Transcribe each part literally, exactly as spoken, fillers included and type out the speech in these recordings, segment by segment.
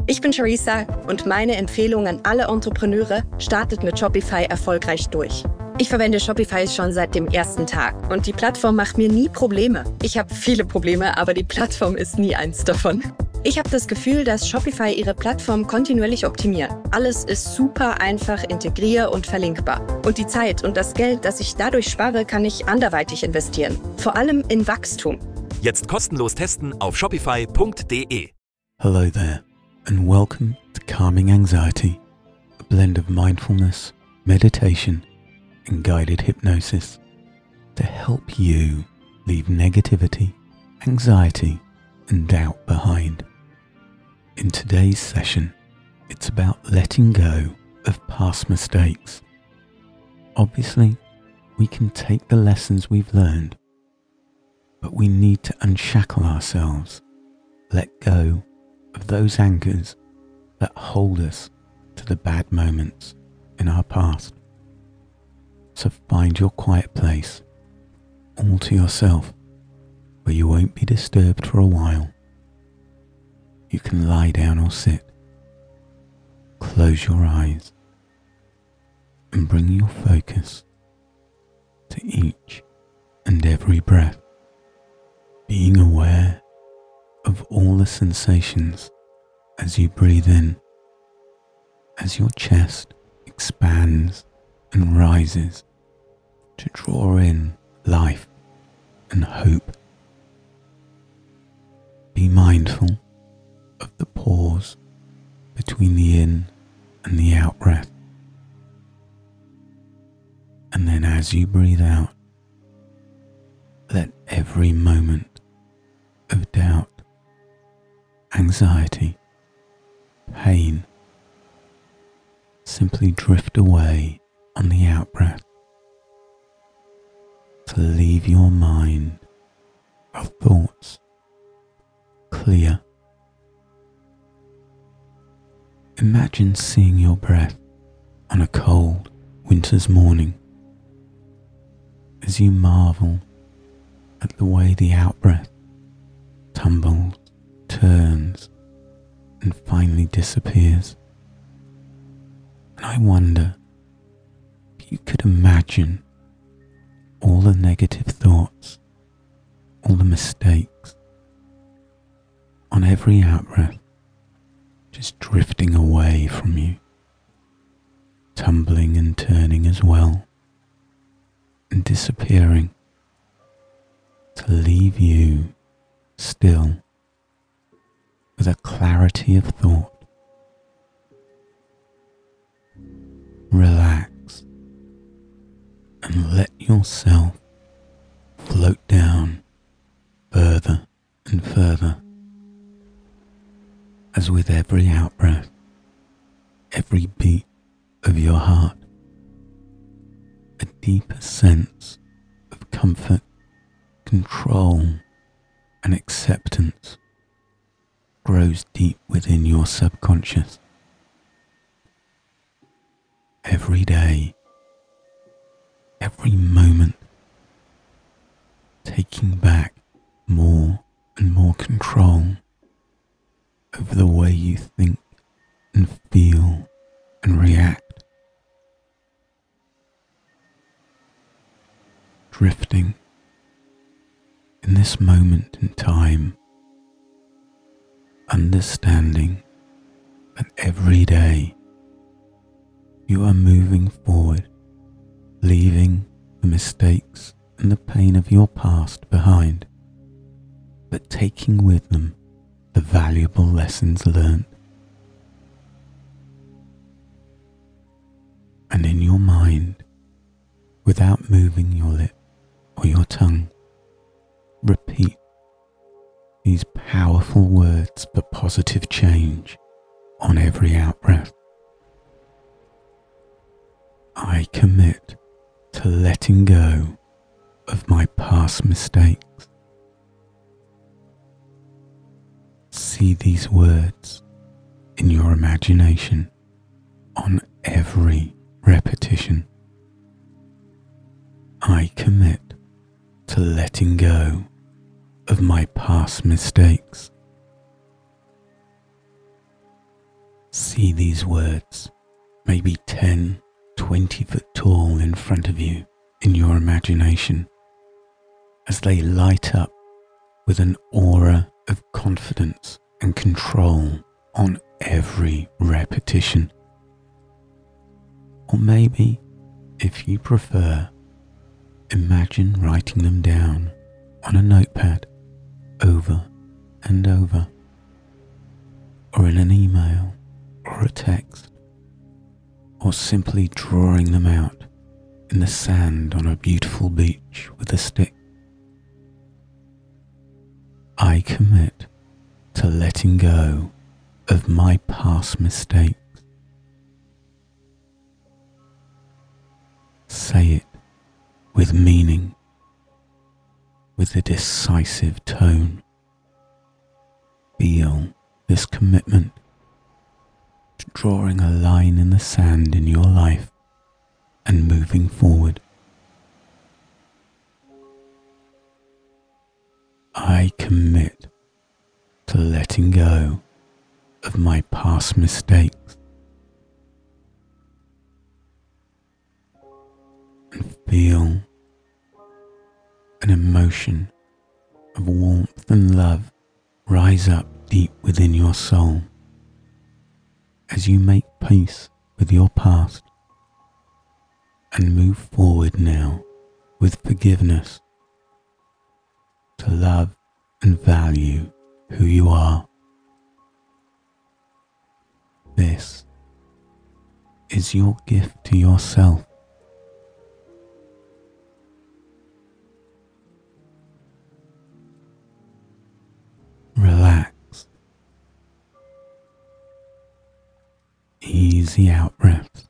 Ich bin Charissa und meine Empfehlung an alle Entrepreneure: startet mit Shopify erfolgreich durch. Ich verwende Shopify schon seit dem ersten Tag und die Plattform macht mir nie Probleme. Ich habe viele Probleme, aber die Plattform ist nie eins davon. Ich habe das Gefühl, dass Shopify ihre Plattform kontinuierlich optimiert. Alles ist super einfach integrier- und verlinkbar. Und die Zeit und das Geld, das ich dadurch spare, kann ich anderweitig investieren. Vor allem in Wachstum. Jetzt kostenlos testen auf shopify punkt de. Hello there, and welcome to Calming Anxiety, a blend of mindfulness, meditation, and guided hypnosis to help you leave negativity, anxiety, and doubt behind. In today's session, it's about letting go of past mistakes. Obviously, we can take the lessons we've learned, but we need to unshackle ourselves, let go of those anchors that hold us to the bad moments in our past. So find your quiet place, all to yourself, where you won't be disturbed for a while. You can lie down or sit, close your eyes, and bring your focus to each and every breath, being aware of all the sensations as you breathe in, as your chest expands and rises to draw in life and hope. Be mindful of the pause between the in and the out breath. And then as you breathe out, let every moment of doubt, anxiety, pain simply drift away on the out breath to leave your mind of thoughts clear. Imagine seeing your breath on a cold winter's morning as you marvel at the way the out-breath tumbles, turns, and finally disappears. And I wonder if you could imagine all the negative thoughts, all the mistakes, on every out-breath just drifting away from you, tumbling and turning as well, and disappearing to leave you still with a clarity of thought. Relax and let yourself float down further and further, as with every out-breath, every beat of your heart, a deeper sense of comfort, control, and acceptance grows deep within your subconscious. Every day, every moment, taking back more and more control over the way you think and feel and react. Drifting in this moment in time, understanding that every day you are moving forward, leaving the mistakes and the pain of your past behind, but taking with them the valuable lessons learned. And in your mind, without moving your lip or your tongue, repeat these powerful words for positive change on every out-breath. I commit to letting go of my past mistakes. See these words in your imagination on every repetition. I commit to letting go of my past mistakes. see these words, maybe ten, twenty foot tall in front of you in your imagination, as they light up with an aura of confidence and control on every repetition. Or maybe, if you prefer, imagine writing them down on a notepad over and over, or in an email or a text, or simply drawing them out in the sand on a beautiful beach with a stick. I commit to letting go of my past mistakes. Say it with meaning, with a decisive tone. Feel this commitment to drawing a line in the sand in your life and moving forward. I commit to letting go of my past mistakes and feel an emotion of warmth and love rise up deep within your soul as you make peace with your past and move forward now with forgiveness to love and value who you are. This is your gift to yourself. Relax. Easy out breaths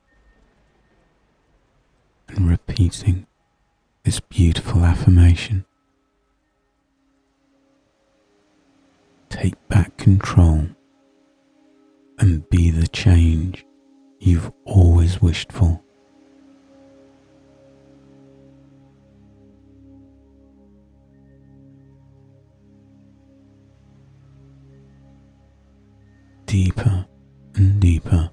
and repeating this beautiful affirmation. Take back control and be the change you've always wished for. Deeper and deeper.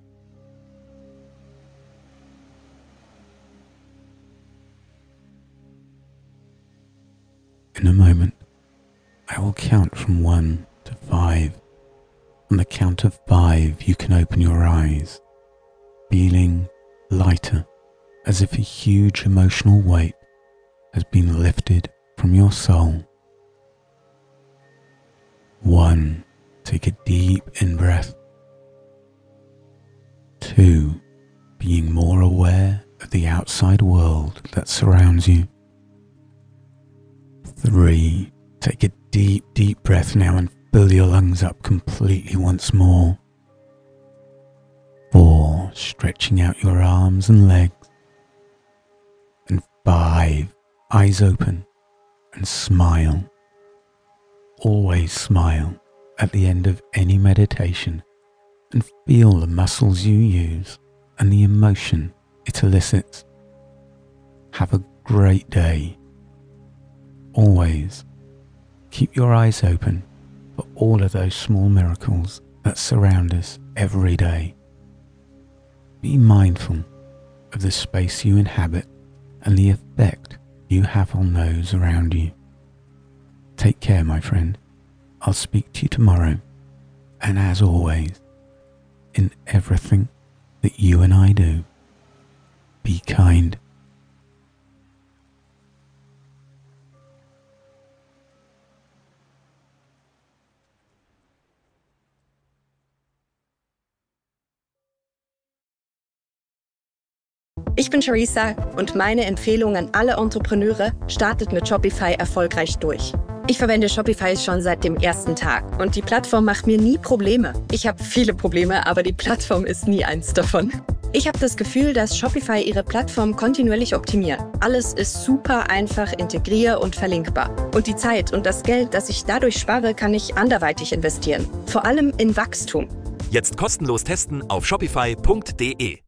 In a moment, I will count from one to five. On the count of five, you can open your eyes, feeling lighter, as if a huge emotional weight has been lifted from your soul. One, take a deep in-breath. Two, being more aware of the outside world that surrounds you. Three, take a deep, deep breath now and fill your lungs up completely once more. Four, stretching out your arms and legs. And five, eyes open and smile. Always smile at the end of any meditation and feel the muscles you use and the emotion it elicits. Have a great day. Always keep your eyes open for all of those small miracles that surround us every day. Be mindful of the space you inhabit and the effect you have on those around you. Take care, my friend. I'll speak to you tomorrow. And as always, in everything that you and I do, be kind. Ich bin Charissa und meine Empfehlung an alle Entrepreneure: startet mit Shopify erfolgreich durch. Ich verwende Shopify schon seit dem ersten Tag und die Plattform macht mir nie Probleme. Ich habe viele Probleme, aber die Plattform ist nie eins davon. Ich habe das Gefühl, dass Shopify ihre Plattform kontinuierlich optimiert. Alles ist super einfach integrier- und verlinkbar. Und die Zeit und das Geld, das ich dadurch spare, kann ich anderweitig investieren. Vor allem in Wachstum. Jetzt kostenlos testen auf shopify punkt de.